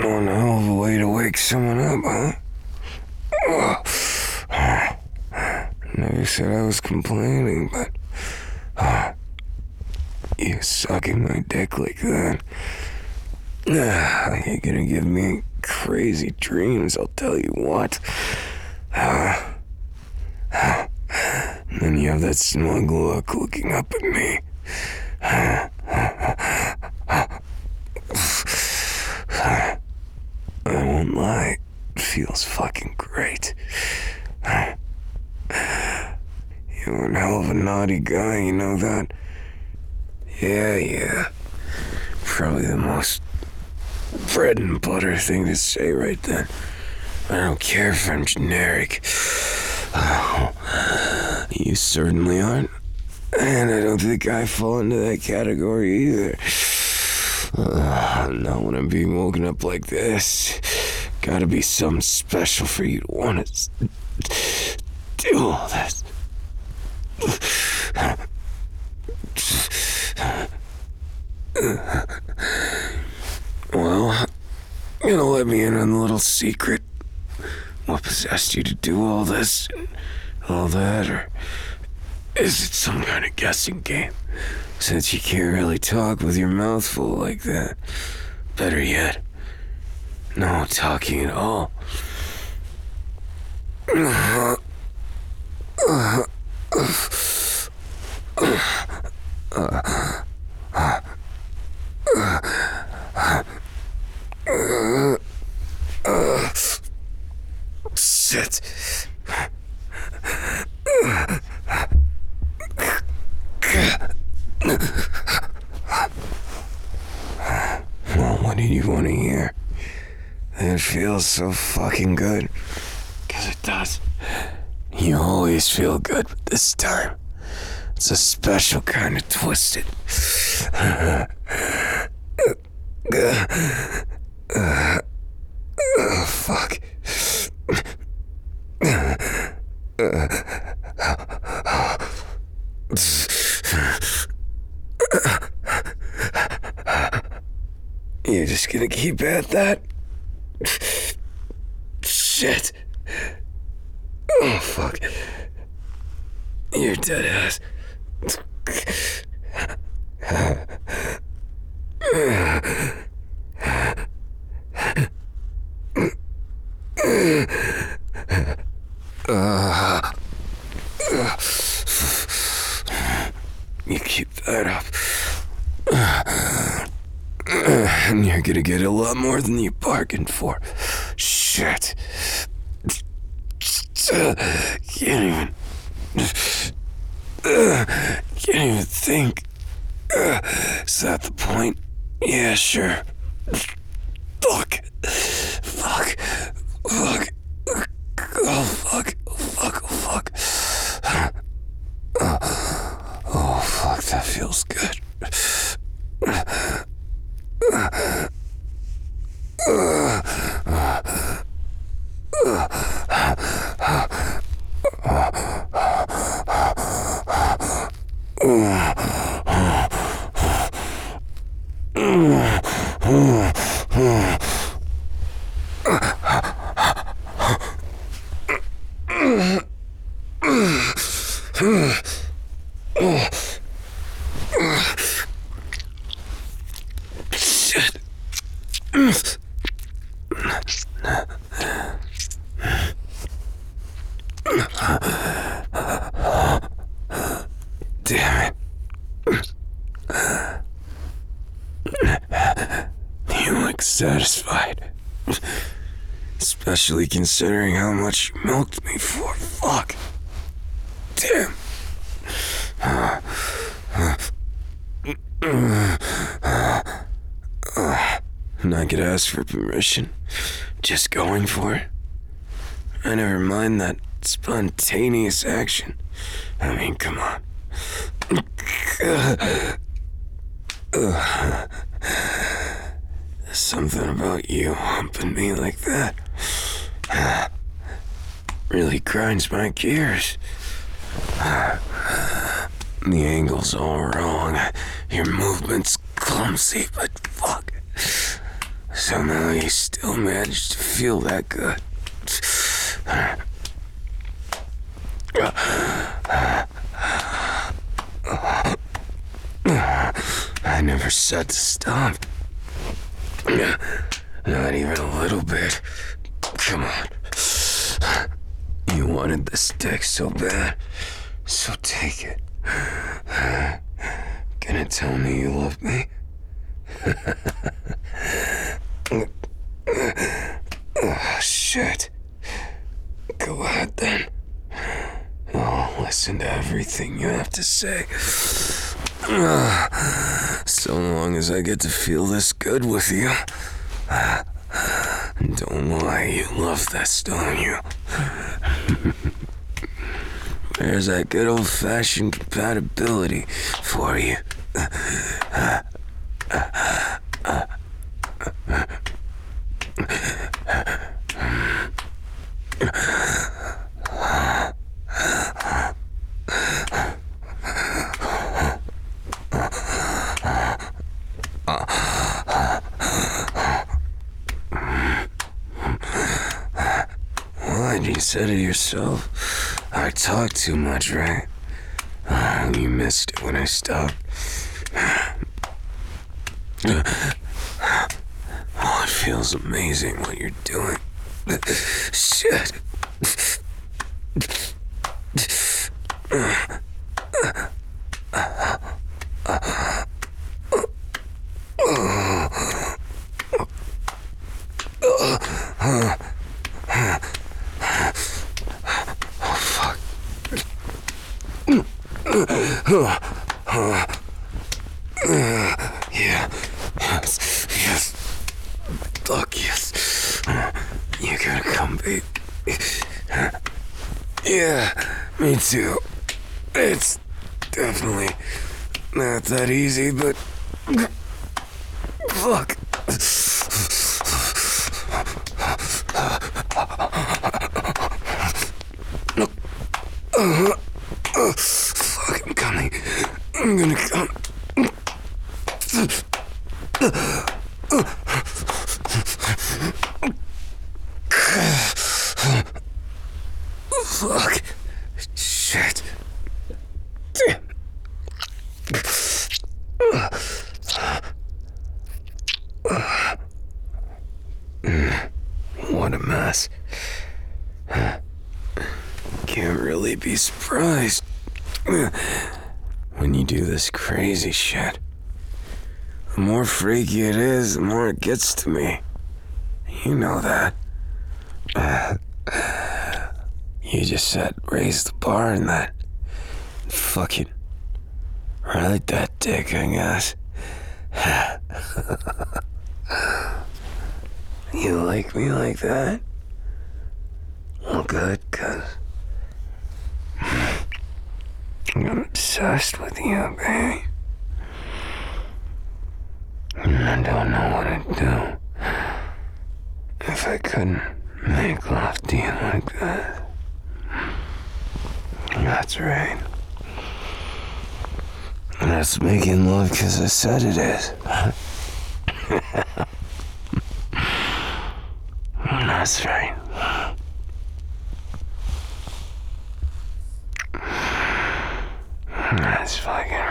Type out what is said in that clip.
One hell of a way to wake someone up, huh? Never said I was complaining, but you sucking my dick like that, you're gonna give me crazy dreams, I'll tell you what. And then you have that smug look looking up at me. I won't lie, it feels fucking great. You're one hell of a naughty guy, you know that? Yeah. Probably the most bread and butter thing to say right then. I don't care if I'm generic. You certainly aren't. And I don't think I fall into that category either. Not when I'm being woken up like this. Gotta be something special for you to want to do all this. Well, you gonna let me in on the little secret? What possessed you to do all this and all that, or is it some kind of guessing game? Since you can't really talk with your mouth full like that. Better yet, no talking at all. Shit. Well, what did you want to hear? It feels so fucking good. 'Cause it does. You always feel good, but this time, it's a special kind of twisted. Fuck. You're just gonna keep at that? Shit. Oh, fuck. You're dead ass. You keep that up. And you're gonna get a lot more than you bargained for. Shit. Can't even think. Is that the point? Yeah, sure. Fuck. Oh, fuck. Oh, fuck, that feels good. Shit. Damn it. You look satisfied. Especially considering how much you milked me for. Fuck. Damn. And I could ask for permission. Just going for it. I never mind that spontaneous action. I mean, come on. Something about you humping me like that really grinds my gears. The angle's all wrong. Your movement's clumsy, but fuck. Somehow you still managed to feel that good. I never said to stop. Not even a little bit. Come on. You wanted this dick so bad, so take it. Gonna tell me you love me? Oh, shit. Go ahead then. I'll listen to everything you have to say. So long as I get to feel this good with you. Don't lie, you love this, don't you? There's that good old-fashioned compatibility for you. You said it yourself. I talk too much, right? You missed it when I stopped. Oh, it feels amazing what you're doing. Shit. Yeah. Yes. Fuck yes. You gotta come, babe. Yeah, me too. It's definitely not that easy, but fuck. Fuck, I'm coming. I'm gonna come. Fuck. Shit. Damn. What a mess. Can't really be surprised when you do this crazy shit. The more freaky it is, the more it gets to me. You know that. You just said raise the bar and that. Fucking ride that dick, I guess. You like me like that? Well, good, 'cause I'm obsessed with you, baby. And I don't know what I'd do if I couldn't make love to you like that. That's right. That's making love because I said it is. That's right. That's fucking